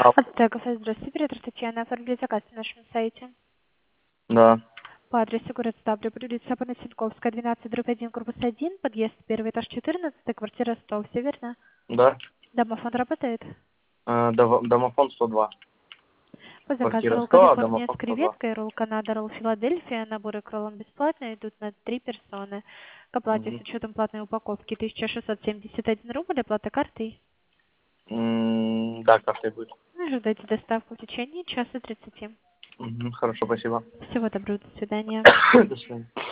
А, Так, здравствуйте, оператор Татьяна. Оформили заказ на нашем сайте. да, По адресу город Ставрополь, улица Понасенковская, 12/1, корпус 1, подъезд, первый этаж, 14, квартира 100. Все верно? да. Домофон работает? Домофон 102. По заказу Квартира ролл 100, а Калифорния с домофон 102. креветкой, ролл Канада, ролл Филадельфия. Наборы к роллам бесплатно, идут на 3 персоны. К оплате с Угу. учетом платной упаковки 1671 рубль, оплата картой. Да, картой будет. Ожидайте доставку в течение часа 30. Хорошо, спасибо. Всего доброго, до свидания. До свидания.